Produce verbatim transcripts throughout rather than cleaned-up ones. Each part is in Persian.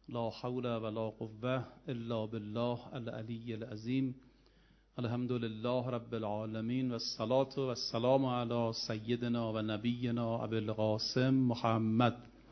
لا حول ولا قوة الا بالله العلی العظیم. الحمد لله رب العالمین و الصلاة و السلام علی سیدنا و نبینا ابی القاسم محمد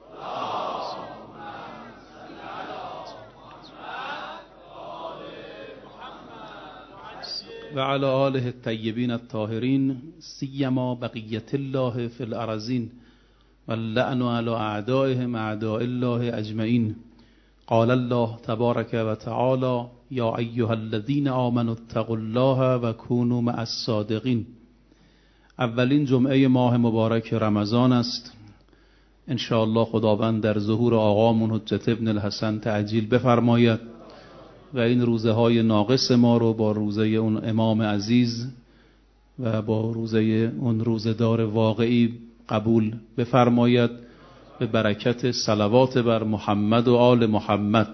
و علی آله الطیبین الطاهرین سیما بقیة الله فی الارضین و اللعن علی اعدائهم اعداء الله اجمعین. قال الله تبارک و تعالی یا ایها الذین آمنوا اتقوا الله و کونوا مع الصادقین. اولین جمعه ماه مبارک رمضان است. ان شاء الله خداوند در ظهور آقامون حجت ابن الحسن تعجیل بفرماید و این روزه های ناقص ما رو با روزه اون امام عزیز و با روزه اون روزه‌دار واقعی قبول بفرماید به برکت صلوات بر محمد و آل محمد.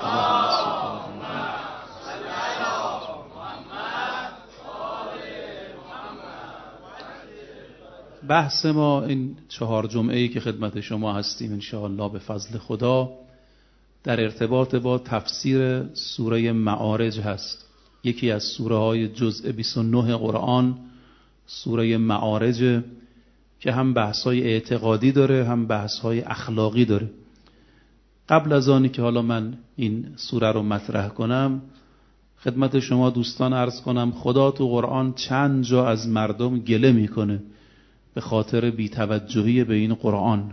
بحث ما این چهار جمعه‌ای که خدمت شما هستیم ان شاء الله به فضل خدا در ارتباط با تفسیر سوره معارج هست. یکی از سوره های جزء بیست و نه قرآن سوره معارج که هم بحث‌های اعتقادی داره هم بحث‌های اخلاقی داره. قبل از آنی که حالا من این سوره رو مطرح کنم خدمت شما دوستان عرض کنم خدا تو قرآن چند جا از مردم گله میکنه به خاطر بی‌توجهی به این قرآن.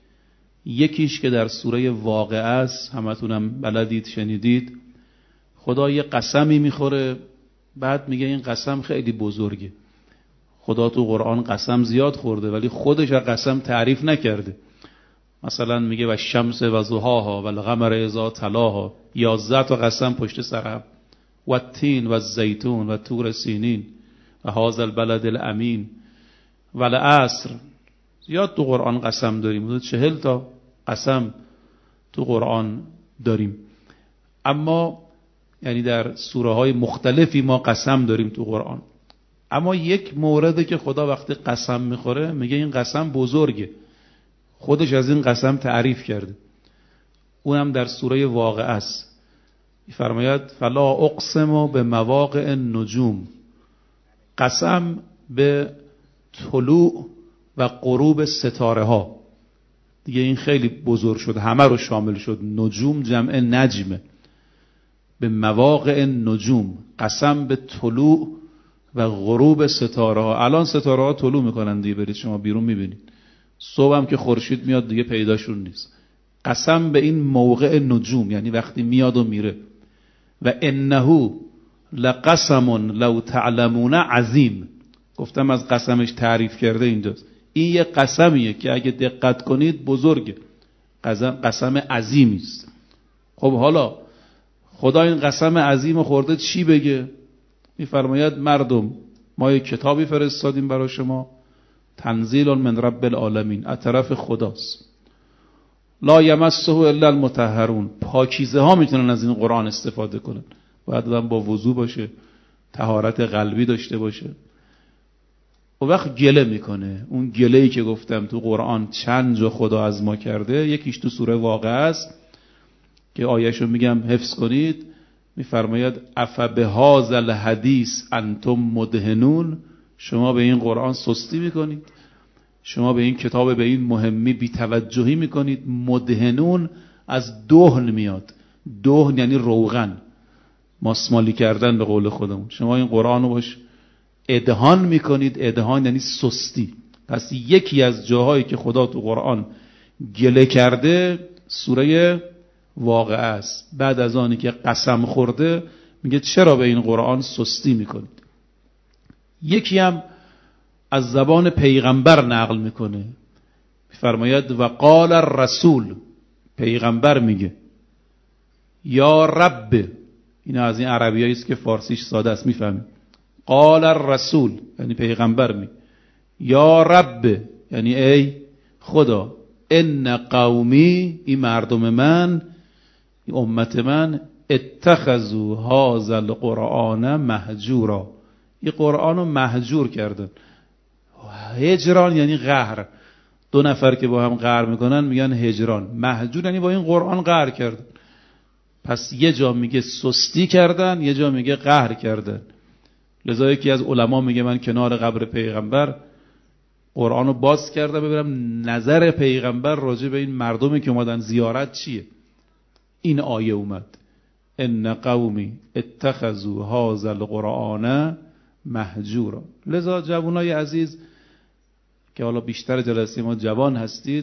یکیش که در سوره واقعه است، همتونم بلدید شنیدید، خدا یه قسمی میخوره بعد میگه این قسم خیلی بزرگه. خدا تو قرآن قسم زیاد خورده ولی خودش از قسم تعریف نکرده. مثلا میگه و شمس و ضحاها و القمر اذا تلاها، یازده تا قسم پشت سر هم، و التین و الزیتون و طور سینین و هذا البلد الامین و العصر. زیاد تو قرآن قسم داریم، چهل تا قسم تو قرآن داریم. اما یعنی در سوره های مختلفی ما قسم داریم تو قرآن. اما یک مورده که خدا وقتی قسم میخوره میگه این قسم بزرگه، خودش از این قسم تعریف کرده. اونم در سوره واقعه است. میفرماید فلا اقسم به مواقع النجوم، قسم به طلوع و غروب ستاره ها. دیگه این خیلی بزرگ شد، همه رو شامل شد. نجوم جمع نجمه. به مواقع النجوم، قسم به طلوع و غروب ستاره ها. الان ستاره ها طلوع میکنن دیگه، برید شما بیرون میبینید. صبح هم که خورشید میاد دیگه پیداشون نیست. قسم به این موقع نجوم یعنی وقتی میاد و میره. و انه لقسم لو تعلمون عظیم. گفتم از قسمش تعریف کرده اینجاست. این یه قسمیه که اگه دقت کنید بزرگه، قسم قسم عظیمی است. خب حالا خدا این قسم عظیم خورده چی بگه؟ میفرماید مردم ما یک کتابی فرستادیم برای شما، تنزیل من رب العالمین، از طرف خداست. لا یمسه الا المطهرون، پاکیزه ها میتونن از این قرآن استفاده کنن. باید آدم با وضو باشه، طهارت قلبی داشته باشه. و وقت گله میکنه. اون گله‌ای که گفتم تو قرآن چند جا خدا از ما کرده، یکیش تو سوره واقعه است که آیه‌شو میگم حفظ کنید. میفرماید افبهذا الحدیث انتم مدهنون، شما به این قرآن سستی میکنید، شما به این کتاب به این مهمی بی‌توجهی میکنید. مدهنون از دهن میاد. دهن یعنی روغن، ماسمالی کردن به قول خودمون. شما این قرآن رو باش ادهان میکنید. ادهان یعنی سستی. پس یکی از جاهایی که خدا تو قرآن گله کرده سوره واقعه است. بعد از آنی که قسم خورده میگه چرا به این قرآن سستی میکنید. یکی هم از زبان پیغمبر نقل میکنه. میفرماید و قال الرسول، پیغمبر میگه یا رب. این از این عربیایی است که فارسیش ساده است میفهمید. قال الرسول یعنی پیغمبر می یا رب یعنی ای خدا، ان قومی، این مردم من، این امت من، اتخذوا هذا القرآن مهجورا، این قرآن رو مهجور کردن. هجران یعنی قهر. دو نفر که با هم قهر میکنن میگن هجران. مهجور یعنی با این قرآن قهر کردن. پس یه جا میگه سستی کردن، یه جا میگه قهر کردن. لذا یکی از علما میگه من کنار قبر پیغمبر قرآنو باز کردم ببینم نظر پیغمبر راجع به این مردمی که اومدن زیارت چیه. این آیه اومد ان قومی اتخذوا هذا القرآن مهجورا. لذا جوانای عزیز که حالا بیشتر جلسه ما جوان هستید،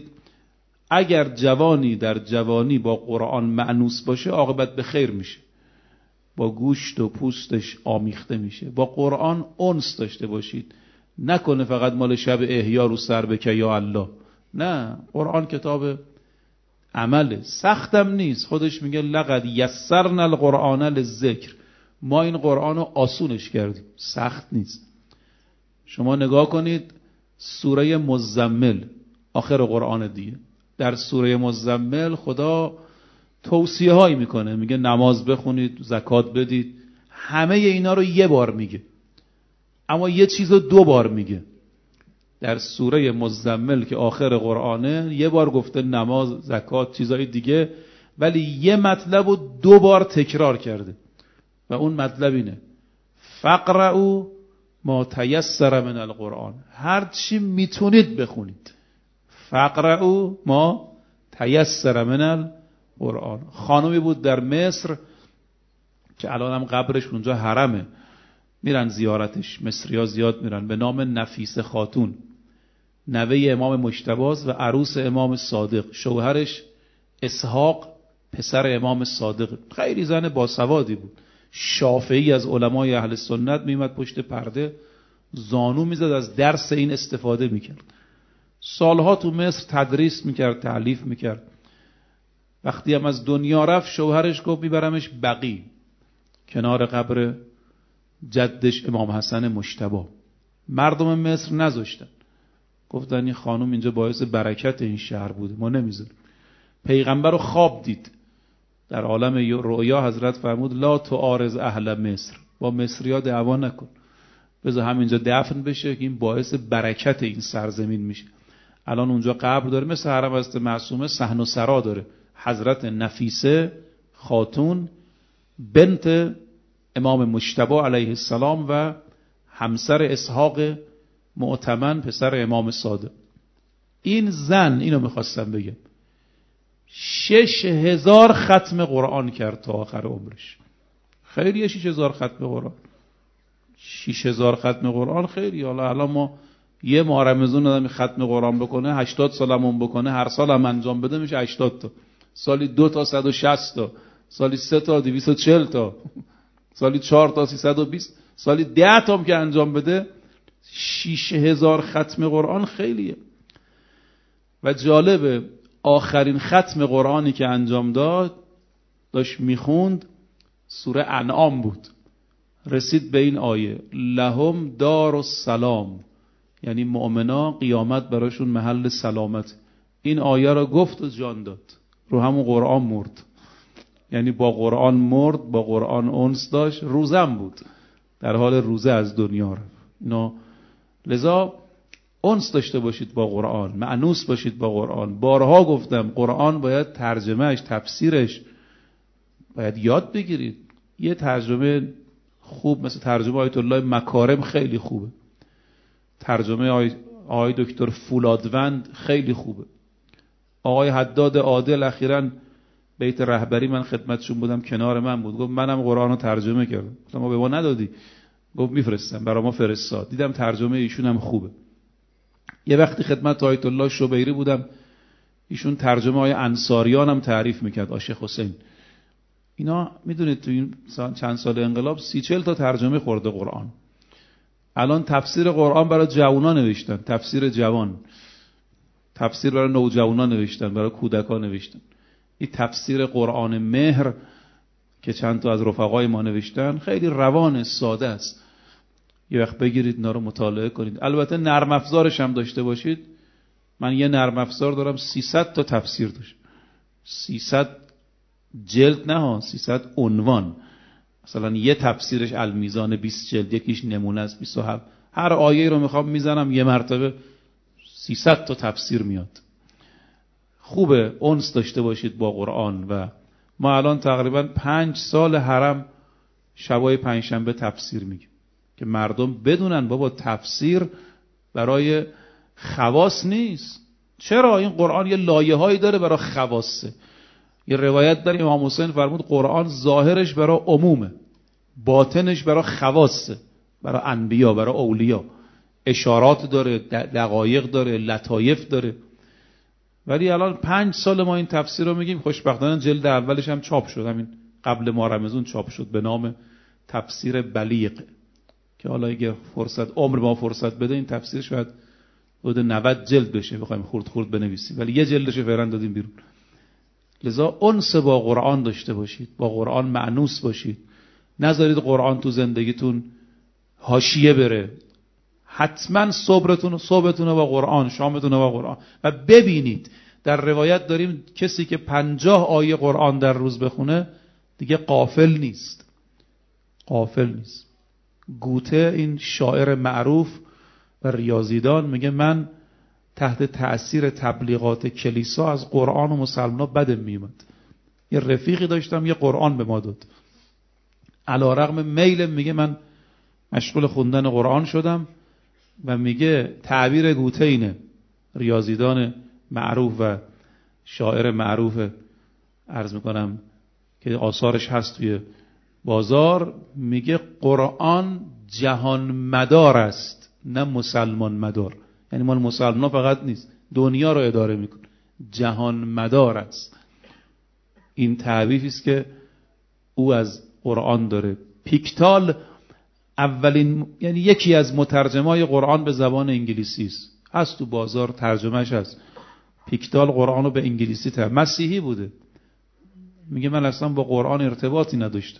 اگر جوانی در جوانی با قرآن مأنوس باشه عاقبت به خیر میشه، با گوشت و پوستش آمیخته میشه. با قرآن انس داشته باشید، نکنه فقط مال شب احیا رو سر بکه یا الله. نه، قرآن کتاب عمله، سختم نیست. خودش میگه لقد یسرنا القرآن للذکر، ما این قرآن رو آسونش کردیم، سخت نیست. شما نگاه کنید سوره مزمل آخر قرآن دیگه، در سوره مزمل خدا توصیه هایی میکنه، میگه نماز بخونید، زکات بدید، همه اینا رو یه بار میگه، اما یه چیز رو دو بار میگه. در سوره مزمل که آخر قرآنه یه بار گفته نماز، زکات، چیزهای دیگه، ولی یه مطلب رو دو بار تکرار کرده و اون مطلب اینه فقرؤوا ما تیسر من القرآن، هر چی میتونید بخونید. فقرؤوا ما تیسر من القرآن. خانمی بود در مصر که الان هم قبرش اونجا حرمه، میرن زیارتش، مصری‌ها زیاد میرن، به نام نفیسه خاتون، نوه امام مجتبی و عروس امام صادق. شوهرش اسحاق پسر امام صادق، خیلی زن باسوادی بود، شافعی از علمای اهل سنت. میمد پشت پرده زانو میزد، از درس این استفاده میکرد. سالها تو مصر تدریس میکرد، تعلیف میکرد. وقتی هم از دنیا رفت شوهرش گفت میبرمش بقی، کنار قبر جدش امام حسن مجتبی. مردم مصر نذاشتن، گفتن این خانم اینجا باعث برکت این شهر بوده، ما نمیذاریم. پیغمبر رو خواب دید، در عالم رؤیا حضرت فرمود لا تعارض اهل مصر، با مصری‌ها دعوا نکن، بذار همینجا دفن بشه که این باعث برکت این سرزمین میشه. الان اونجا قبر داره، مثل حرم حضرت معصومه صحن و سرا داره. حضرت نفیسه خاتون بنت امام مجتبی علیه السلام و همسر اسحاق معتمن پسر امام صادق. این زن، اینو میخواستم بگم، شش هزار ختم قرآن کرد تا آخر عمرش. خیلیه شش هزار ختم قرآن، شش هزار ختم قرآن خیلی. حالا الان ما یه ماه رمضان آدم ختم قرآن بکنه، هشتاد سالمون بکنه، هر سال هم انجام بده میشه هشتاد تا، سالی دو تا صد و شصت تا، سالی سه تا دویست و چهل تا، سالی چهار تا سیصد و بیست، سالی ده تا هم که انجام بده شش هزار ختم قرآن خیلیه. و جالبه آخرین ختم قرآنی که انجام داد داشت میخوند سوره انعام بود، رسید به این آیه لهم دار السلام، یعنی مؤمنا قیامت براشون محل سلامت. این آیه را گفت و جان داد، رو همون قرآن مرد. یعنی با قرآن مرد، با قرآن انس داشت، روزم بود، در حال روزه از دنیا رفت. اینا لذا انس داشته باشید با قرآن، مأنوس باشید با قرآن. بارها گفتم قرآن باید ترجمهش، تفسیرش باید یاد بگیرید. یه ترجمه خوب مثل ترجمه آیت الله مکارم خیلی خوبه، ترجمه آی, آی دکتر فولادوند خیلی خوبه. آقای حداد عادل اخیراً بیت رهبری من خدمتشون بودم، کنار من بود، گفت منم قرآن رو ترجمه کردم. گفتم ما به ما ندادی؟ گفت میفرستم، برای ما فرستاد. دیدم ترجمه ایشون هم خوبه. یه وقتی خدمت آیت الله شبیری بودم، ایشون ترجمه های انصاریان هم تعریف میکرد، آشیخ حسین. اینا میدونید تو این چند سال انقلاب سی چل تا ترجمه خورده قرآن. الان تفسیر قرآن برای جوانان نوشتن، تفسیر جوان، تفسیر برای نوجوانان نوشتن، برای کودکان نوشتن. این تفسیر قرآن مهر که چند تا از رفقای ما نوشتن خیلی روان، ساده است. یه وقت بگیرید اینا رو مطالعه کنید. البته نرم افزارش هم داشته باشید. من یه نرم افزار دارم سیصد تا تفسیر داشت، سیصد جلد نه ها، سیصد عنوان. مثلا یه تفسیرش المیزان بیست جلد، یکیش نمونه است بیست و هفت. هر آیه رو میخوام میزنم یه مرتبه سیصد تا تفسیر میاد. خوبه انس داشته باشید با قرآن و ما الان تقریبا پنج سال حرم شبای پنجشنبه تفسیر میگیم که مردم بدونن بابا تفسیر برای خواص نیست. چرا؟ این قرآن یه لایه هایی داره برای خواصه. یه روایت داره امام حسین فرمود قرآن ظاهرش برای عمومه، باطنش برای خواصه، برای انبیا، برای اولیا. اشارات داره، دقایق داره، لطایف داره. ولی الان پنج سال ما این تفسیر رو میگیم. خوشبختانه جلد اولش هم چاپ شد، همین قبل ماه رمضان چاپ شد به نام تفسیر بلیغ، که حالا اگه فرصت عمر ما فرصت بده این تفسیر شاید حدود نود جلد بشه بخوایم خورد خورد بنویسیم، ولی یه جلدش فعلا دادیم بیرون. لذا انس با قرآن داشته باشید، با قرآن مأنوس باشید. نذارید قرآن تو زندگیتون حاشیه بره. حتما صبرتون صبحتون با قرآن، شامتون با قرآن. و ببینید در روایت داریم کسی که پنجاه آیه قرآن در روز بخونه دیگه غافل نیست، غافل نیست. گوته این شاعر معروف و ریاضیدان میگه من تحت تأثیر تبلیغات کلیسا از قرآن و مسلمان بدم میومد. یه رفیقی داشتم یه قرآن به ما داد، علی رغم میلم میگه من مشغول خوندن قرآن شدم و میگه تعبیر گوته اینه، ریاضیدان معروف و شاعر معروف عرض میکنم که آثارش هست توی بازار، میگه قرآن جهان مدار است نه مسلمان مدار. یعنی مال مسلمان فقط نیست، دنیا رو اداره میکنه، جهان مدار است. این تعبیری است که او از قرآن داره. پیکتال اولین، یعنی یکی از مترجمای قرآن به زبان انگلیسی است، هست تو بازار، ترجمهش هست. پیکتال قرآن رو به انگلیسی ترجمه، مسیحی بوده. میگه من اصلا با قرآن ارتباطی نداشتم،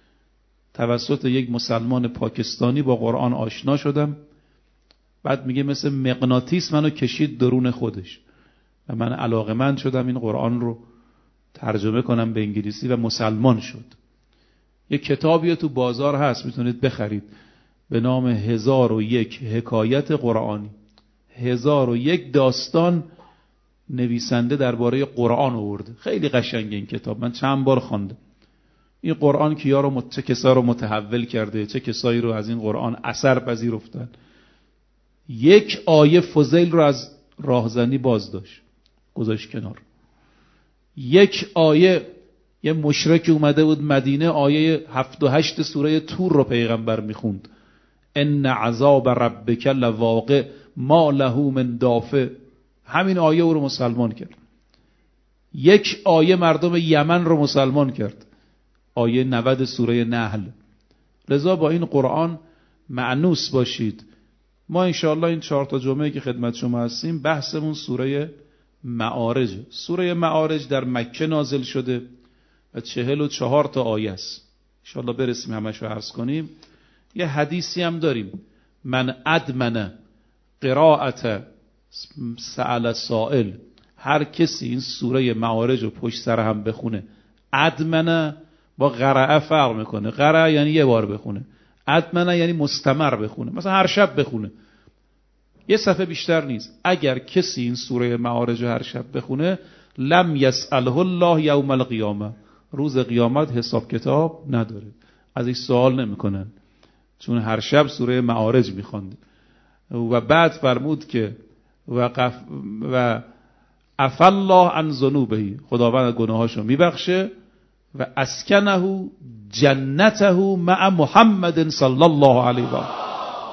توسط یک مسلمان پاکستانی با قرآن آشنا شدم. بعد میگه مثل مغناطیس منو کشید درون خودش و من علاقه‌مند شدم این قرآن رو ترجمه کنم به انگلیسی و مسلمان شد. یه کتابی تو بازار هست میتونید بخرید به نام هزار و یک حکایت قرآنی. هزار و یک داستان نویسنده درباره قرآن آورده. خیلی قشنگه این کتاب، من چند بار خواندم. این قرآن کیا رو مت... چه کسا رو متحول کرده، چه کسایی رو از این قرآن اثر پذیرفتن. یک آیه فضیل رو از راهزنی باز داشت، گذاشت کنار. یک آیه یه مشرک اومده بود مدینه، آیه هفت و هشت سوره تور رو پیغمبر میخوند، ان عذاب ربک لواقع ما له من دافع. همین آیه او رو مسلمان کرد. یک آیه مردم یمن رو مسلمان کرد، آیه نود سوره نحل. لذا با این قرآن مأنوس باشید. ما انشاءالله این چهار تا جمعه که خدمت شما هستیم بحثمون سوره معارج. سوره معارج در مکه نازل شده و چهل و چهار تا آیه است. انشاءالله برسیم همش رو عرض کنیم. یه حدیثی هم داریم، من ادمن قرائت سأل سائل، هر کسی این سوره معارج رو پشت سر هم بخونه. ادمنه با قرأه فرق میکنه. قرأه یعنی یه بار بخونه، ادمنه یعنی مستمر بخونه، مثلا هر شب بخونه، یه صفحه بیشتر نیست. اگر کسی این سوره معارج رو هر شب بخونه لم یسأله الله یوم القیامه، روز قیامت حساب کتاب نداره، ازش سوال نمیکنن، چون هر شب سوره معارج میخوند. و بعد فرمود که وقف و عفا الله عن ذنوبه، خداوند گناهاشو میبخشه. و اسکنه جنته مع محمد صلی الله علیه و آله.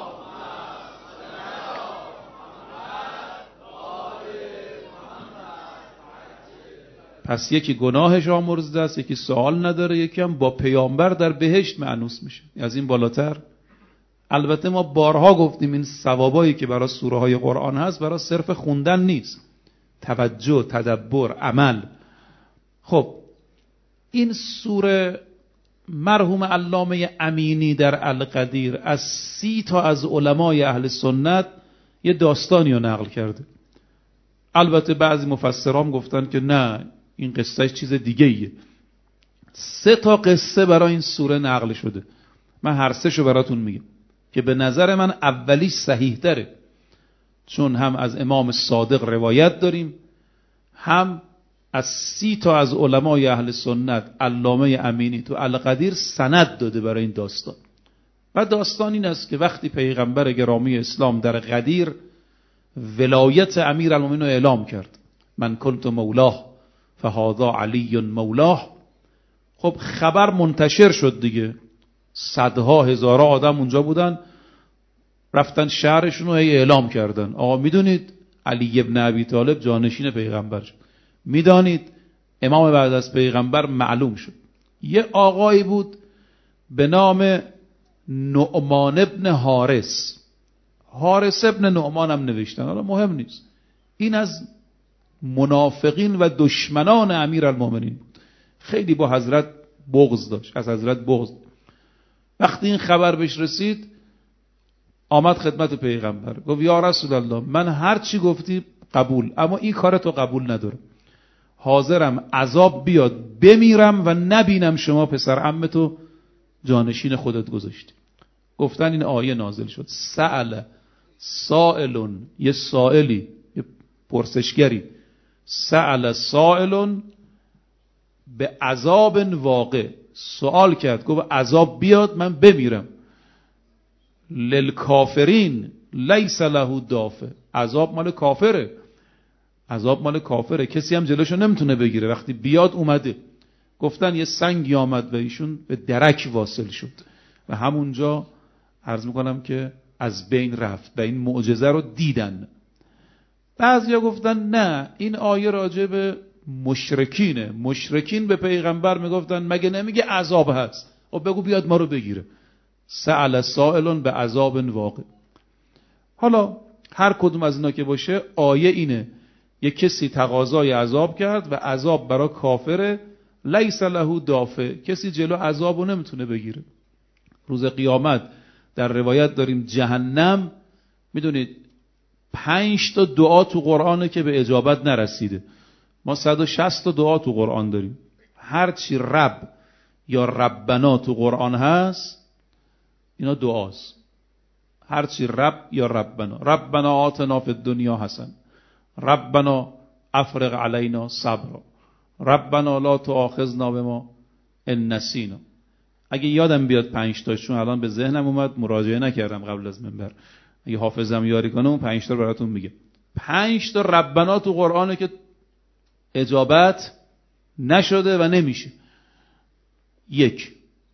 پس یکی گناهش آمرزیده است، یکی سوال نداره، یکی هم با پیامبر در بهشت مأنوس میشه. از این بالاتر؟ البته ما بارها گفتیم این ثوابایی که برای سوره های قرآن هست برای صرف خوندن نیست، توجه، تدبر، عمل. خب این سوره مرحوم علامه امینی در القدیر از سی تا از علمای اهل سنت یه داستانی رو نقل کرده. البته بعضی مفسران گفتن که نه، این قصه چیز دیگه ایه. سه تا قصه برای این سوره نقل شده. من هر سه شو براتون میگم که به نظر من اولیش صحیح تره، چون هم از امام صادق روایت داریم، هم از سی تا از علمای اهل سنت، علامه امینی تو القدیر سند داده برای این داستان. و داستان این است که وقتی پیغمبر گرامی اسلام در غدیر ولایت امیرالمومنین رو اعلام کرد، من کنت مولاه فهذا علی مولاه، خب خبر منتشر شد دیگه، صدها هزارها آدم اونجا بودن، رفتن شهرشون رو اعلام کردن، آقا میدونید علی ابن ابی طالب جانشین پیغمبر شد، میدانید امام بعد از پیغمبر معلوم شد. یه آقایی بود به نام نعمان ابن حارس، حارس ابن نعمان هم نوشتن، حالا مهم نیست، این از منافقین و دشمنان امیرالمومنین بود، خیلی با حضرت بغض داشت، از حضرت بغض. وقتی این خبر بهش رسید آمد خدمت پیغمبر، گفت یا رسول الله من هر چی گفتی قبول، اما این کارتو قبول ندارم، حاضرم عذاب بیاد بمیرم و نبینم شما پسر عمتو جانشین خودت گذاشتی. گفتن این آیه نازل شد، سأل سائلون، یه سائلی، یه پرسشگری، سأل سائلون به عذاب واقع، سوال کرد، گفت عذاب بیاد من بمیرم، للکافرین لیس له دافع، عذاب مال کافره، عذاب مال کافره، کسی هم جلوشو نمیتونه بگیره، وقتی بیاد اومده. گفتن یه سنگی آمد و ایشون به درک واصل شد و همونجا عرض میکنم که از بین رفت و این معجزه رو دیدن. بعضیا گفتن نه این آیه راجع به مشرکینه، مشرکین به پیغمبر میگفتن مگه نمیگه عذاب هست، خب بگو بیاد ما رو بگیره. سأل سائلون به عذاب واقع. حالا هر کدوم از اینا که باشه، آیه اینه یک کسی تقاضای عذاب کرد و عذاب برای کافره، لیس له دافع، کسی جلو عذابو نمیتونه بگیره. روز قیامت در روایت داریم جهنم، میدونید پنج تا دعا تو قرآنه که به اجابت نرسیده، ما صد و شصت تا دعا تو قرآن داریم، هرچی رب یا ربنا تو قرآن هست اینا دعاست، هرچی رب یا ربنا، ربنا آتنا فی الدنیا حسن، ربنا افرغ علینا صبرا، ربنا لا تؤاخذنا بما ان نسینا. اگه یادم بیاد پنج تاشون الان به ذهنم اومد، مراجعه نکردم قبل از منبر، اگه حافظم یاری کنه اون پنج تا رو براتون میگه. پنج تا ربنا تو قرآنه که اجابت نشده و نمیشه. یک،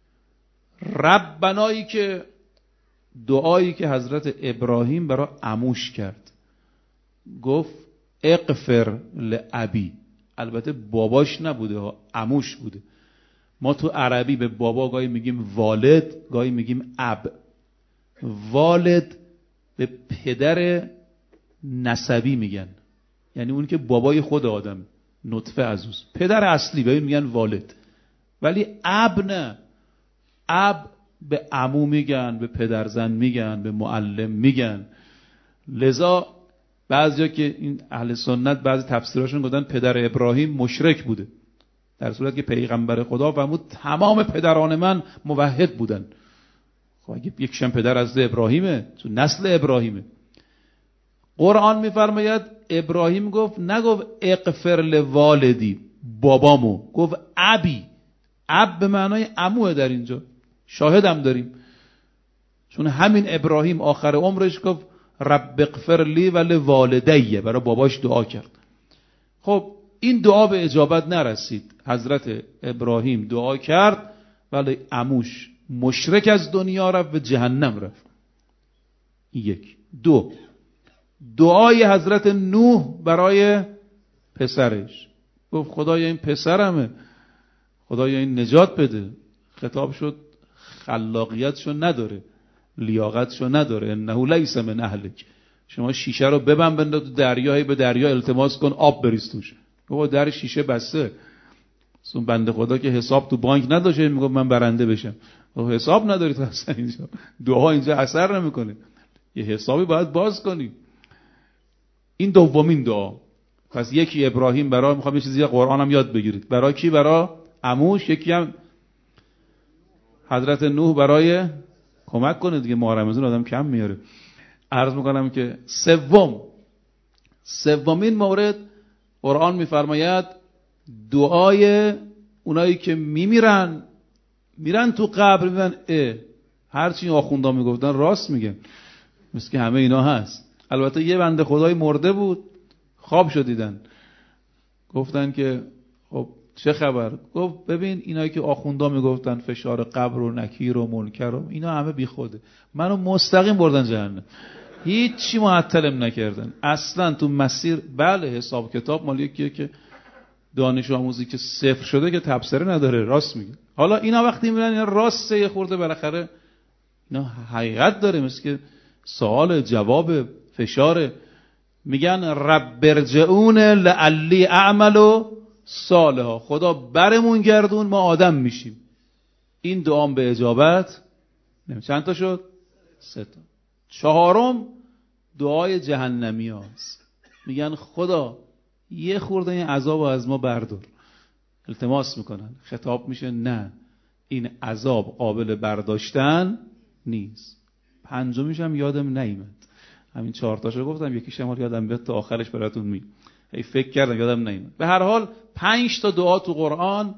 ربنایی که دعایی که حضرت ابراهیم برای عموش کرد، گفت اغفر لابی، البته باباش نبوده، عموش بوده. ما تو عربی به بابا گاهی میگیم والد، گاهی میگیم اب. والد به پدر نسبی میگن، یعنی اون که بابای خود آدم، نطفه عزوز، پدر اصلی به این میگن والد. ولی اب نه، اب به عمو میگن، به پدرزن میگن، به معلم میگن. لذا بعضیا که این اهل سنت بعضی تفسیراشون گفتن پدر ابراهیم مشرک بوده، در صورت که پیغمبر خدا فرمود تمام پدران من موحد بودن. خب اگه یکشن پدر از ابراهیمه، تو نسل ابراهیمه. قرآن میفرماید ابراهیم گفت، نگفت اغفر لوالدی بابامو، گفت ابی. اب به معنای عموه در اینجا، شاهدم داریم، چون همین ابراهیم آخر عمرش گفت رب اغفر لی و لوالدی، برای باباش دعا کرد. خب این دعا به اجابت نرسید، حضرت ابراهیم دعا کرد ولی عموش مشرک از دنیا رفت و جهنم رفت. یک. دو، دعای حضرت نوح برای پسرش، گفت خدایا این پسرمه، خدایا این نجات بده. خطاب شد خلاقیتشو نداره، لیاقتشو نداره، انه لیس من اهلک، شما شیشه رو ببند بنداز تو دریایی، به دریا التماس کن آب بریز توش. گفت در شیشه بسته، اون بنده خدا که حساب تو بانک نداشه میگه من برنده بشم. خب حساب نداری تو اصلا، اینجا دعا اینجا اثر نمیکنه، یه حسابی باید باز کنی. این دومین دعا. پس یکی ابراهیم برای، میخوام یه چیزی قرآن هم یاد بگیرید، برای کی؟ برای عموش. یکی هم حضرت نوح برای، کمک کنه دیگه، ماه رمضان آدم کم میاره. عرض میکنم که سوم، سومین مورد قرآن میفرماید دعای اونایی که میمیرن، میرن تو قبر، میگن اه هرچی آخوندا میگفتن راست میگن، مثل که همه اینا هست. البته یه بنده خدای مرده بود، خواب شد دیدن، گفتن که خب چه خبر؟ گفت ببین اینایی که آخوندا میگفتن فشار قبر و نکیر و منکر و اینا همه بی خوده، منو مستقیم بردن جهنم، هیچی معطلم نکردن اصلا تو مسیر. بله حساب کتاب مال یکیه که دانش آموزی که صفر شده که تبصره نداره، راست میگه. حالا اینا وقتی میرن اینا راسته یه خورده بالاخره اینا حقیقت داره، مثل که سوال جواب فشار. میگن رب ارجعون لعلی اعمل صالحا، خدا برمون گردون ما آدم میشیم. این دعام به اجابت نمی. چند تا شد؟ سه تا. چهارم دعای جهنمی هاست. میگن خدا یه خورده این عذاب از ما بردار. التماس میکنن، خطاب میشه نه این عذاب قابل برداشتن نیست. پنجمیش هم یادم نیامد، همین چهار تاشو گفتم، یکیش هم یادم بیاد تا آخرش براتون می ای فکر کردم یادم نیامد. به هر حال پنج تا دعا تو قرآن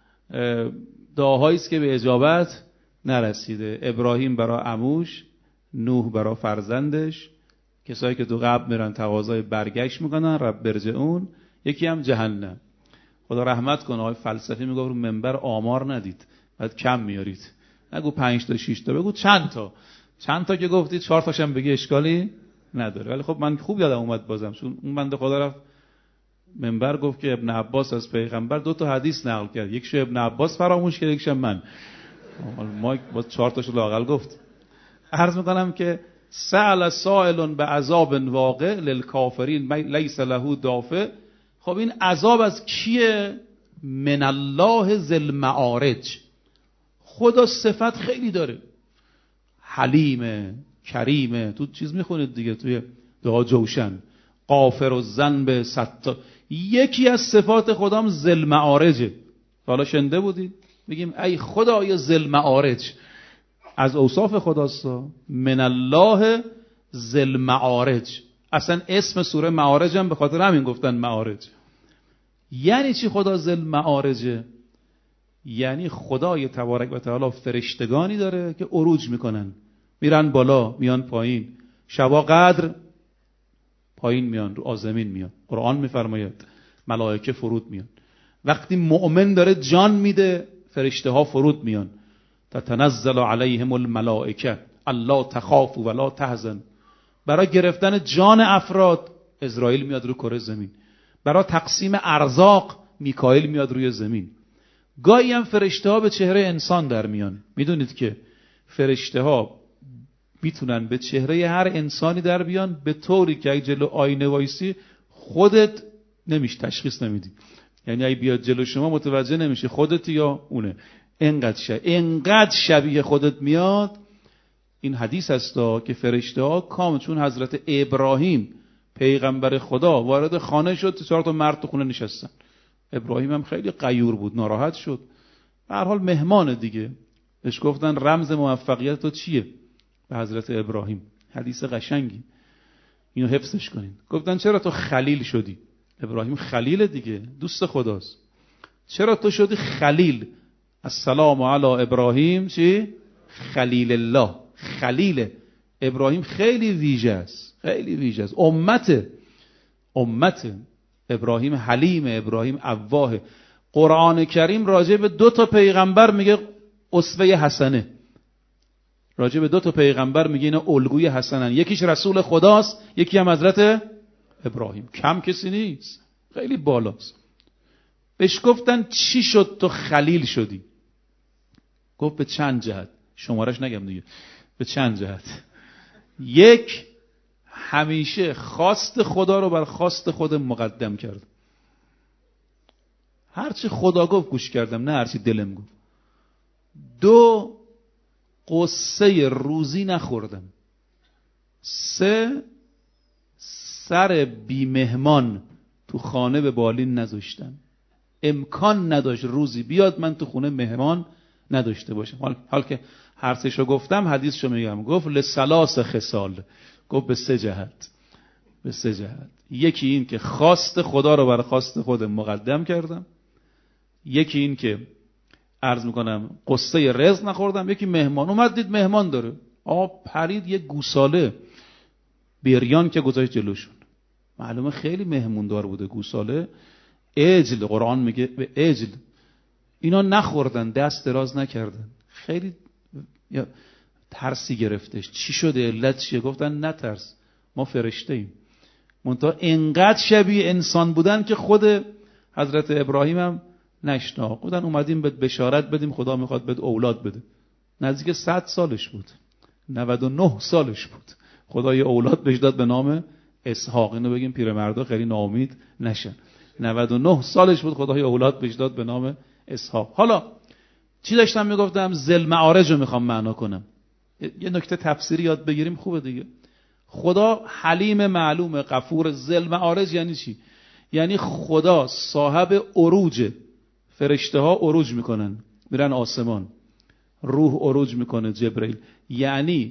دعاهایی است که به اجابت نرسیده. ابراهیم برای عموش، نوح برای فرزندش، کسایی که تو قبر میرن تقاضای برگشت میکنن رب ارجعون، یکی هم جهنم. خدا رحمت کنه آقای فلسفی میگه رو منبر آمار ندید، بعد کم میارید، نگو پنج تا شش تا، بگو چند تا. چند تا که گفتید چهار تاشم بگی اشکالی نداره. ولی خب من خوب یادم اومد بازم، چون اون بنده خدا رفت منبر گفت که ابن عباس از پیغمبر دو تا حدیث نقل کرد، یکیشو ابن عباس فراموش کرد، یکیشو من. ما باز چهار تاشو لااقل گفت. عرض میکنم که سأل سائل بعذاب واقع للکافرین لیس له دافع. خب این عذاب از کیه؟ من الله ذی المعارج. خدا صفت خیلی داره، حلیمه، کریمه، تو چیز میخونید دیگه توی دعا جوشن، غافر الذنب ستار. یکی از صفات خدام ذی المعارجه. حالا شنده بودید میگیم ای خدای ذی المعارج، از اوصاف خداست. من الله ذی المعارج، اصلا اسم سوره معارج هم به خاطر همین گفتن معارج. یعنی چی خدا ذی المعارجه؟ یعنی خدای تبارک و تعالی فرشتگانی داره که عروج میکنن، میرن بالا میان پایین، شبا قدر پایین میان رو آزمین میان. قرآن میفرماید ملائکه فرود میان. وقتی مؤمن داره جان میده فرشته ها فرود میان. تتنزل علیهم الملائکه الا تخافوا ولا تحزن. برای گرفتن جان افراد اسرائیل میاد رو کره زمین. برای تقسیم ارزاق میکائیل میاد روی زمین. گاهی هم فرشته ها به چهره انسان در میان. میدونید که فرشته ها میتونن به چهره هر انسانی در بیان به طوری که اگه جلو آینه وایسی خودت نمیشه تشخیص نمیدی. یعنی اگه بیاد جلو شما متوجه نمیشه خودت یا اونه. انقدر شبیه انقدر شبیه خودت میاد. این حدیث هستا که فرشته ها کام، چون حضرت ابراهیم پیغمبر خدا وارد خانه شد، چهار تا مرد تو خونه نشستن. ابراهیم هم خیلی غیور بود، ناراحت شد. به هر حال مهمان دیگه. بهش گفتن رمز موفقیت تو چیه؟ به حضرت ابراهیم. حدیث قشنگی، اینو حفظش کنین. گفتن چرا تو خلیل شدی؟ ابراهیم خلیل دیگه، دوست خداست. چرا تو شدی خلیل؟ السلام علی ابراهیم چی؟ خلیل الله. خلیل ابراهیم خیلی ویژه است، خیلی ویژه است. امت امت ابراهیم حلیم، ابراهیم اواه. قرآن کریم راجع به دو تا پیغمبر میگه اسوه حسنه. راجع به دو تا پیغمبر میگه اینا الگوی حسنن. یکیش رسول خداست، یکی هم حضرت ابراهیم. کم کسی نیست، خیلی بالاست. بهش گفتن چی شد تو خلیل شدی؟ گفت به چند جهت، شمارش نگم دیگه، به چند جهت. یک، همیشه خواست خدا رو بر خواست خودم مقدم کردم. هرچی خدا گفت گوش کردم، نه هرچی دلم گفت. دو، قصه روزی نخوردم. سه، سر بی مهمان تو خانه به بالین نذاشتم. امکان نداشت روزی بیاد من تو خونه مهمان نداشته باشم. حال, حال که هر سه‌شو گفتم حدیثشو میگم. گفت لثلاث خصال، گفت به سه جهت. به سه جهت. یکی این که خواست خدا رو بر خواست خودم مقدم کردم. یکی این که عرض میکنم قصه رزق نخوردم، یکی مهمان اومد دید مهمان داره، آ پرید یه گوساله بریان که گذاشت جلوشون، معلومه خیلی مهموندار بوده گوساله، عجل، قرآن میگه به عجل. اینا نخوردن، دست دراز نکردن، خیلی یا ترسی گرفتش. چی شده؟ علت چیه؟ گفتن نترس، ما فرشته ایم. منتها انقدر شبیه انسان بودن که خود حضرت ابراهیم هم نشناخت. گفتن اومدیم بهت بشارت بدیم خدا میخواد بهت اولاد بده. نزدیک صد سالش بود، نود و نه سالش بود، خدا یه اولاد بهش داد به نام اسحاق. اینو بگیم پیرمردا خیلی ناامید نشن. نود و نه سالش بود، خدا یه اولاد بهش داد به نام اسحاق. حالا چی داشتم میگفتم؟ ذل معارج رو میخوام معنا کنم. یه نکته تفسیری یاد بگیریم خوبه دیگه. خدا حلیم معلومه، غفور. ذل معارج یعنی چی؟ یعنی خدا صاحب عروج، فرشته ها عروج میکنن میرن آسمان، روح عروج میکنه جبرئیل. یعنی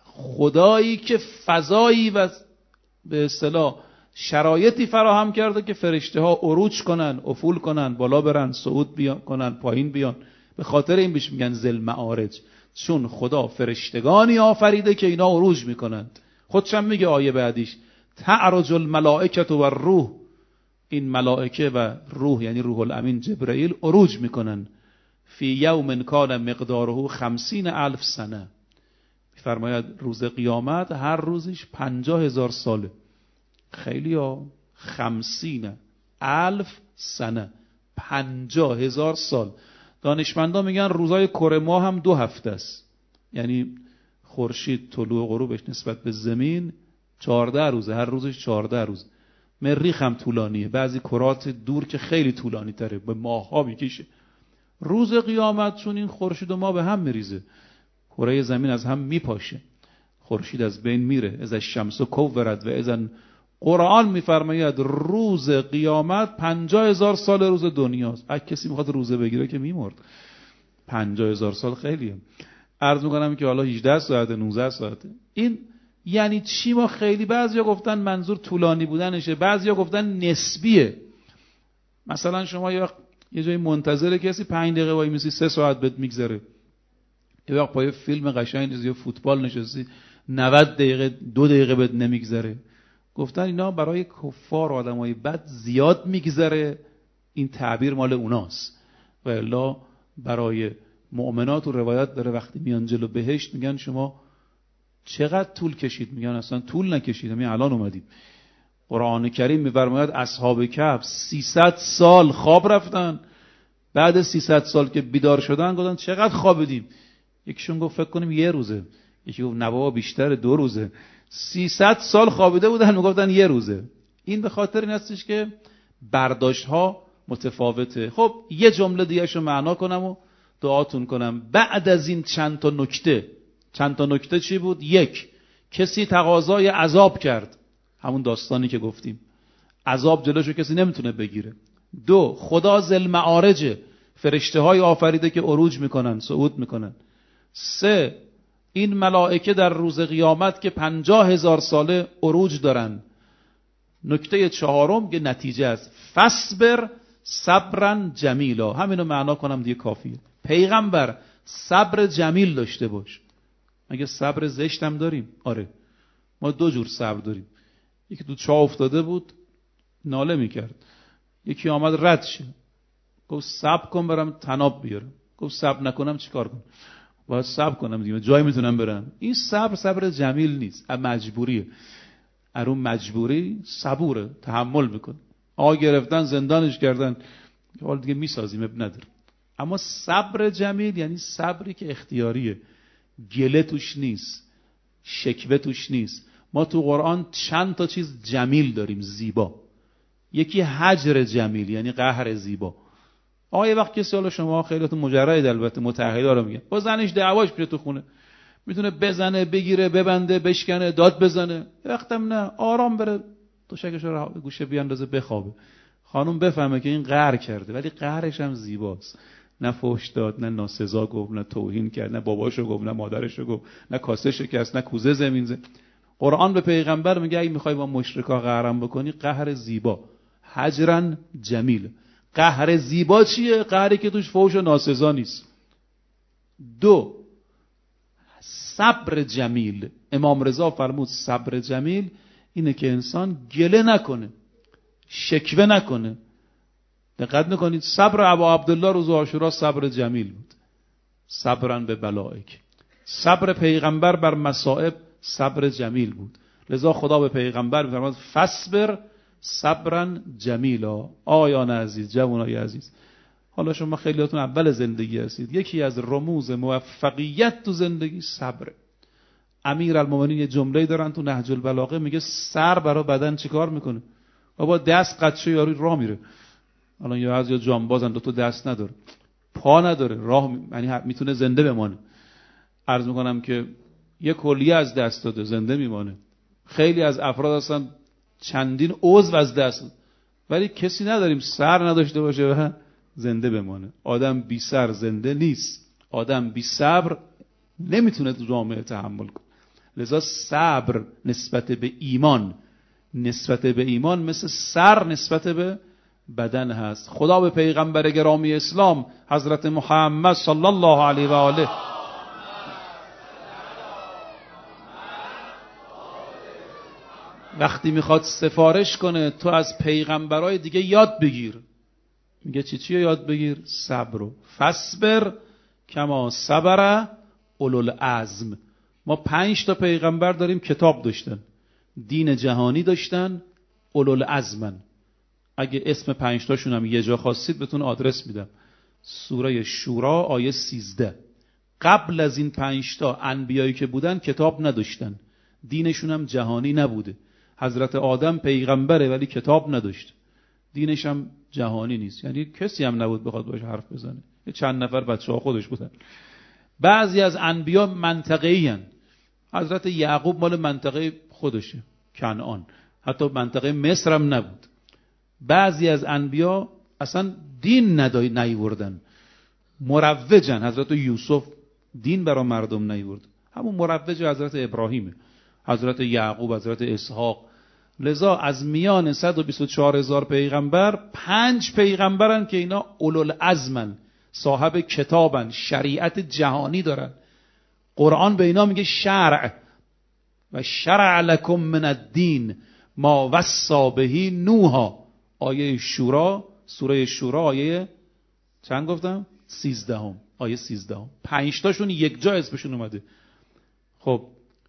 خدایی که فضایی و به اصطلاح شرایطی فراهم کرده که فرشته ها عروج کنن، افول کنن، بالا برن، صعود بیان کنن، پایین بیان. به خاطر این بهش میگن ذل معارج، چون خدا فرشتگانی آفریده که اینا عروج میکنن. خودشم میگه آیه بعدیش تعرج الملائکه و الروح، این ملائکه و روح یعنی روح الامین جبرئیل عروج میکنن. فی یوم کان مقداره خمسین الف سنه، فرماید روز قیامت هر روزش پنجاه هزار ساله. خیلی ها، خمسین الف سنه، پنجاه هزار سال. دانشمندان میگن روزای کره ماه هم دو هفته است، یعنی خورشید طلوع و غروبش نسبت به زمین چهارده روزه، هر روزش چهارده روز. مریخ هم طولانیه، بعضی کرات دور که خیلی طولانی تره، به ماه ها میکشه. روز قیامت چون این خورشید و ماه به هم میریزه، کره زمین از هم میپاشه، خورشید از بین میره. از الشمس کورت و اذن، قرآن میفرماید روز قیامت پنجاه هزار سال روز دنیاست. اگه کسی میخواد روزه بگیره که میمرد. پنجاه هزار سال خیلیه. عرض میکنم که حالا هجده ساعته، نوزده ساعته. این یعنی چی؟ ما خیلی، بعضیا گفتن منظور طولانی بودنشه، بعضیا گفتن نسبیه. مثلا شما یه وقت یه جایی منتظر کسی پنج دقیقه وای میسی، سه ساعت بهت میگذره. یه وقت پای فیلم قشنگ نشستی یا فوتبال نشستی، نود دقیقه دو دقیقه بهت نمیگذره. گفتن اینا برای کفار و آدمای بد زیاد میگذره، این تعبیر مال اوناست. و الا برای مؤمنات و روایت داره وقتی میان جلو بهشت میگن شما چقدر طول کشید؟ میگن اصلا طول نکشید، همین الان اومدیم. قرآن کریم میفرماید اصحاب کهف سیصد سال خواب رفتن، بعد سیصد سال که بیدار شدن گفتن چقدر خوابیدیم؟ یکیشون گفت فکر کنیم یه روزه، یکی گفت نه بابا بیشتر، دو روزه. سیصد سال خوابیده بودن میگفتن یه روزه. این به خاطر این هستش که برداشت ها متفاوته. خب یه جمله دیگه شو معنا کنم و دعاتون کنم. بعد از این چند تا نکته، چند تا نکته چی بود؟ یک، کسی تقاضای عذاب کرد، همون داستانی که گفتیم، عذاب جلوشو کسی نمیتونه بگیره. دو، خدا ذل معارجه، فرشته های آفریده که عروج میکنن، صعود میکنن. سه، این ملائکه در روز قیامت که پنجاه هزار ساله عروج دارن. نکته چهارم که نتیجه است، فصبر صبرا جمیلا. همینو معنا کنم دیگه کافیه. پیغمبر صبر جمیل داشته باش. مگه صبر زشت هم داریم؟ آره، ما دو جور صبر داریم. یکی تو چاه افتاده بود ناله میکرد، یکی آمد رد شه، گفت صبر کن برم تناب بیارم. گفت صبر نکنم چیکار کنم؟ باید صبر کنم دیگه، جای میتونم برم. این صبر صبر جمیل نیست، مجبوریه. ارون مجبوری صبوره، تحمل میکنه. آقا گرفتن زندانش کردن، حال دیگه میسازیم، اب نداره. اما صبر جمیل یعنی صبری که اختیاریه، گله توش نیست، شکوه توش نیست. ما تو قرآن چند تا چیز جمیل داریم، زیبا. یکی هجر جمیل یعنی قهر زیبا. آقا یه وقت کسی، حالا شما خیلیتون مجرد البته متأهلا رو میگن، با زنش دعواش میشه تو خونه، میتونه بزنه، بگیره، ببنده، بشکنه، داد بزنه. وقتم نه، آرام بره تو شکش رو گوشه بیاندازه بخوابه. خانم بفهمه که این قهر کرده، ولی قهرش هم زیباست. نه فحش داد، نه ناسزا گفت، نه توهین کرد، نه باباشو گفت، نه مادرشو گفت، نه کاسه شکست، نه کوزه زمین زد. قرآن به پیغمبر میگه اگه میخوای با مشرکا قهرم بکنی، قهر زیبا، هجرن جمیل، قهر زیبا چیه؟ قهری که توش فحش و ناسزا نیست. دو، صبر جمیل. امام رضا فرمود صبر جمیل اینه که انسان گله نکنه، شکوه نکنه. دقت نکنید صبر ابا عبدالله روز عاشورا صبر جمیل بود. صبرن به بلائک. صبر پیغمبر بر مصائب صبر جمیل بود. لذا خدا به پیغمبر می‌فرماد فصبر صبرن جمیلا. آیان عزیز، جوانای عزیز، حالا شما خیلیاتون اول زندگی هستید، یکی از رموز موفقیت تو زندگی صبره. امیرالمومنین یه جمله‌ای دارن تو نهج البلاغه، میگه سر برای بدن چیکار میکنه؟ بابا دست قدشه یاری راه میره. الان یا از یا جانبازن دو تا دست نداره، پا نداره، راه یعنی میتونه زنده بمانه. عرض میکنم که یه کلیه از دست داده زنده میمانه. خیلی از افراد هستن چندین عضو از دست، ولی کسی نداریم سر نداشته باشه و زنده بمانه. آدم بی سر زنده نیست، آدم بی صبر نمیتونه تو جامعه تحمل کنه. لذا صبر نسبت به ایمان، نسبت به ایمان مثل سر نسبت به بدن هست. خدا به پیغمبر گرامی اسلام حضرت محمد صلی الله علیه و آله وقتی میخواد سفارش کنه تو از پیغمبرای دیگه یاد بگیر، میگه چی چی یاد بگیر؟ صبر رو. فصبر کما صبر اولوالعزم. ما پنج تا پیغمبر داریم کتاب داشتن، دین جهانی داشتن، اولوالعزمن. اگه اسم پنج تاشون هم یه جا خواستید بهتون آدرس میدم. سوره شورا آیه سیزده. قبل از این پنج تا انبیایی که بودن کتاب نداشتن، دینشون هم جهانی نبوده. حضرت آدم پیغمبره ولی کتاب نداشت، دینش هم جهانی نیست، یعنی کسی هم نبود بخواد باش حرف بزنه. یه چند نفر بچه‌ها خودش بودن. بعضی از انبیا منطقه‌ای هن. حضرت یعقوب مال منطقه خودشه، کنعان، حتی منطقه مصر هم نبود. بعضی از انبیا اصلا دین ندای نیوردن، مروجن. حضرت یوسف دین برای مردم نیورد، همون مروج حضرت ابراهیمه، حضرت یعقوب، حضرت اسحاق. لذا از میان صد و بیست و چهار هزار پیغمبر پنج پیغمبرن که اینا اولوالعزمن، صاحب کتابن، شریعت جهانی دارن. قرآن به اینا میگه شرع و شرع لکم من الدین ما وصی به نوح. آیه شورا، سوره شورا آیه چند گفتم؟ سیزدهم. آیه سیزدهم. پنج تاشون یک جا اسمشون اومده. خب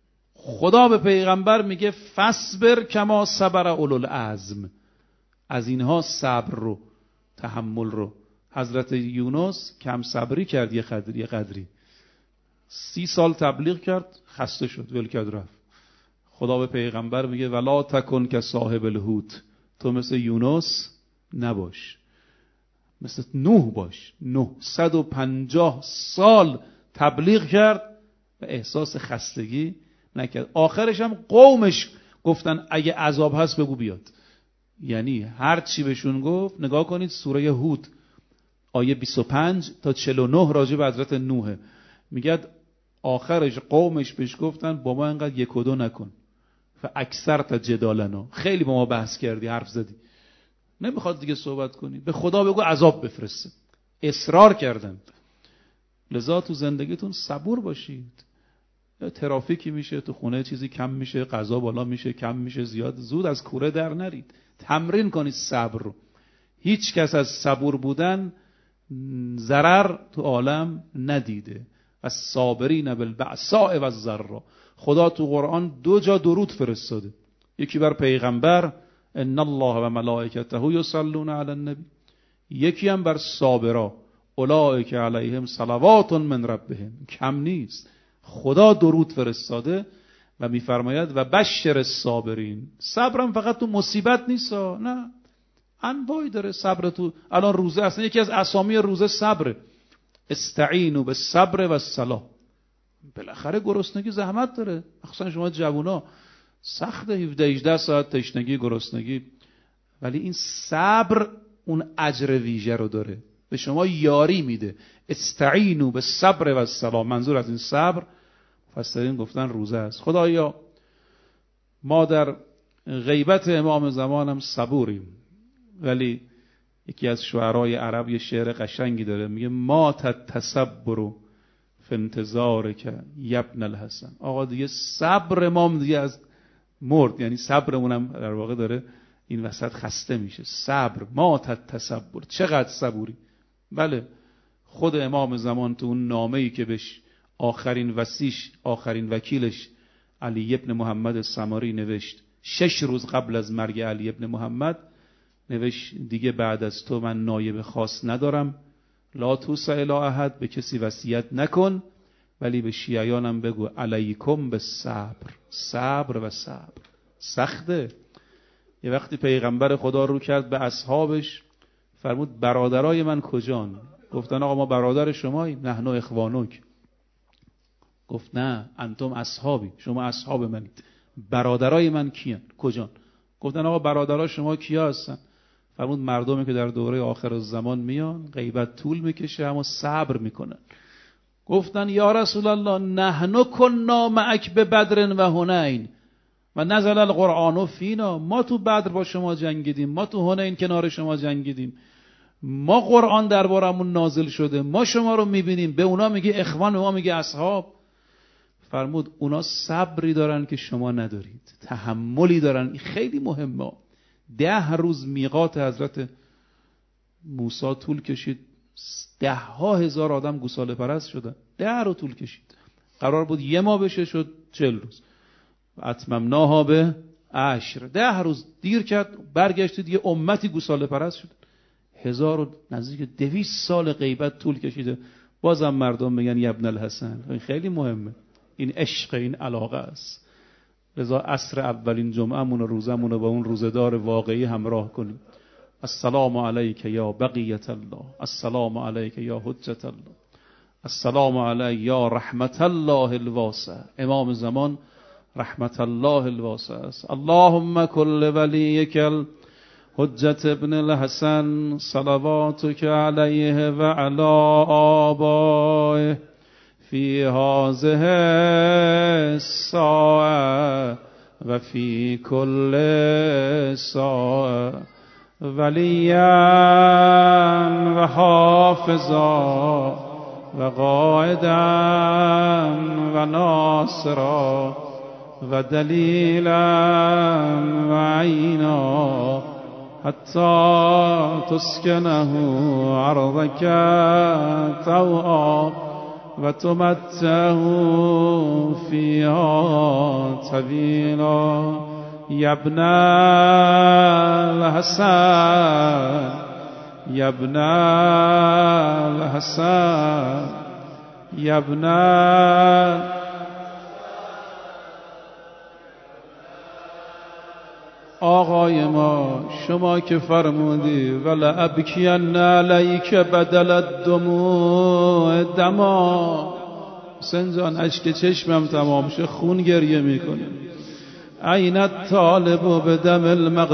خدا به پیغمبر میگه فصبر کما صبر اولوالعزم. از اینها صبر رو، تحمل رو. حضرت یونس کم صبری کرد، یه قدری یه قدری سی سال تبلیغ کرد، خسته شد، ول کرد رفت. خدا به پیغمبر میگه ولا تکن که صاحب الحوت. تو مثل یونس نباش، مثل نوح باش. نهصد و پنجاه سال تبلیغ کرد و احساس خستگی نکرد. آخرش هم قومش گفتن اگه عذاب هست بگو بیاد. یعنی هر چی بهشون گفت. نگاه کنید سوره هود آیه بیست و پنج تا چهل و نه راجع به حضرت نوح میگه آخرش قومش بهش گفتن با ما اینقدر یک و دو نکن، فاکثرت جدالنا، خیلی با ما بحث کردی، حرف زدی، نمیخواد دیگه صحبت کنی، به خدا بگو عذاب بفرسته. اصرار کردن. لذا تو زندگیتون صبور باشید. ترافیکی میشه تو خونه، چیزی کم میشه، غذا بالا میشه، کم میشه، زیاد، زود از کوره در نرید. تمرین کنید صبر رو. هیچ کس از صبور بودن ضرر تو عالم ندیده. و صابرین بالبأساء و الضراء. خدا تو قرآن دو جا درود فرستاده، یکی بر پیغمبر ان الله و ملائکته یصلون علی النبی، یکی هم بر صابرا اولئک علیهم صلوات من ربهم. کم نیست، خدا درود فرستاده و میفرماید و بشر الصابرین. صبرم فقط تو مصیبت نیست، نه، انواعی داره صبر. تو الان روزه، اصلا یکی از اسامی روزه صبره. استعینوا بالصبر والصلاة. بالاخره گرسنگی زحمت داره، مخصوصا شما جوونا، سخت هفده هجده ساعت تشنگی، گرسنگی، ولی این صبر اون اجر ویژه رو داره، به شما یاری میده. استعینوا بالصبر والصلاة. منظور از این صبر مفسرین گفتن روزه است. خدایا ما در غیبت امام زمانم صبوریم، ولی یکی از شعرای عرب یه شعر قشنگی داره، میگه ما تتصبر فی انتظارک یبن الحسن. آقا دیگه صبر ما دیگه از مرد، یعنی صبرمونم در واقع داره این وسط خسته میشه. صبر، ما تتصبر، چقدر صبوری. بله خود امام زمان تو اون نامه‌ای که بهش آخرین وصیش، آخرین وکیلش علی ابن محمد السماری نوشت، شش روز قبل از مرگ علی ابن محمد نوشت دیگه بعد از تو من نایب خاص ندارم، لا توصی الی احد، به کسی وصیت نکن، ولی به شیعیانم بگو علیکم به صبر، صبر و صبر. سخته. یه وقتی پیغمبر خدا رو کرد به اصحابش، فرمود برادرای من کجان؟ گفتن آقا ما برادر شماییم، نحن اخوانک. گفت نه انتم اصحابی، شما اصحاب منید. برادرای من کیان؟ کجان؟ گفتن آقا برادرای شما کیا هستن؟ فرمود مردمی که در دوره آخر الزمان میان، غیبت طول میکشه اما صبر میکنن. گفتن یا رسول الله نحن کنا معک به بدر و حنین و نزل القرآن فینا. ما تو بدر با شما جنگیدیم، ما تو حنین کنار شما جنگیدیم، ما قرآن دربارمون نازل شده، ما شما رو میبینیم. به اونا میگه اخوان، به ما میگه اصحاب. فرمود اونا صبری دارن که شما ندارید، تحملی دارن. خیلی مهمه. ده روز میقات حضرت موسی طول کشید، ده ها هزار آدم گوساله پرست شدن. ده رو طول کشید. قرار بود یه ماه بشه، شد چل روز. اتممناها به عشر. ده روز دیر کرد، برگشتید یه امتی گوساله پرست شد. هزار و نزدیک دویست سال غیبت طول کشیده، بازم مردم میگن یبن الحسن. این خیلی مهمه، این عشق، این علاقه است. لذا عصر اولین جمعه‌مون و روزمون رو با اون روزدار واقعی همراه کنیم. السلام علیک یا بقیت الله، السلام علیک یا حجت الله، السلام علیک یا رحمت الله الواسع. امام زمان رحمت الله الواسع است. اللهم کل ولیک حجت ابن الحسن صلواتک علیه و علی آبائه فی هذه الساعه و فی کل ساعه ولیا و حافظا و قائدا و ناصرا و دلیلا و عینا حتی تسکنه عرضک طوعا و تمتعه فیها طویلا. یبن الحسن، یبن الحسن، یبن آقای ما، شما که فرمودی ولا ابکین علیک بدل الدموع دما. حسین جان اشک چشمم تمام شه خون گریه میکنه. عین الطالب به دم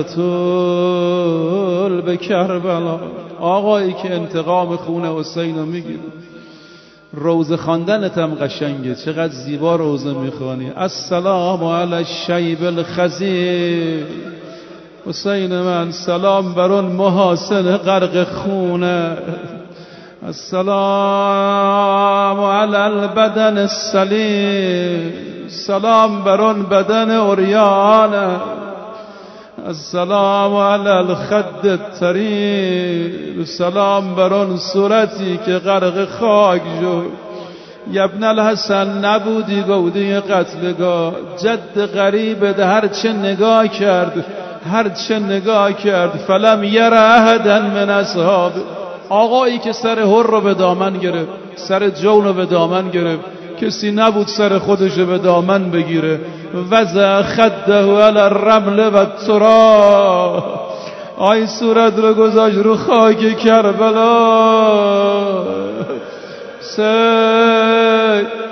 المقتول به کربلا. آقایی که انتقام خون حسین رو میگیره. روزه خواندنت هم قشنگه، چقدر زیبا روزه میخوانی. السلام علی الشیب الخزی. حسین من سلام بر اون محاسن غرق خونه. السلام علی البدن السلیم. سلام بر اون بدن عریانه. السلام علی الخد الطریر. سلام بر اون صورتی که غرق خاک شد. یبن الحسن نبودی گوده قتلگاه، جد غریبت هر چه نگاه کرد، هر چه نگاه کرد فلم یر احدا من اصحاب. آقایی که سر هر رو به دامن گرفت، سر جون رو به دامن گرفت، کسی نبود سر خودش رو به دامن بگیره. وضع خده علی الرمل و التراب. آی صورت رو گذاشت رو خاک کربلا. سی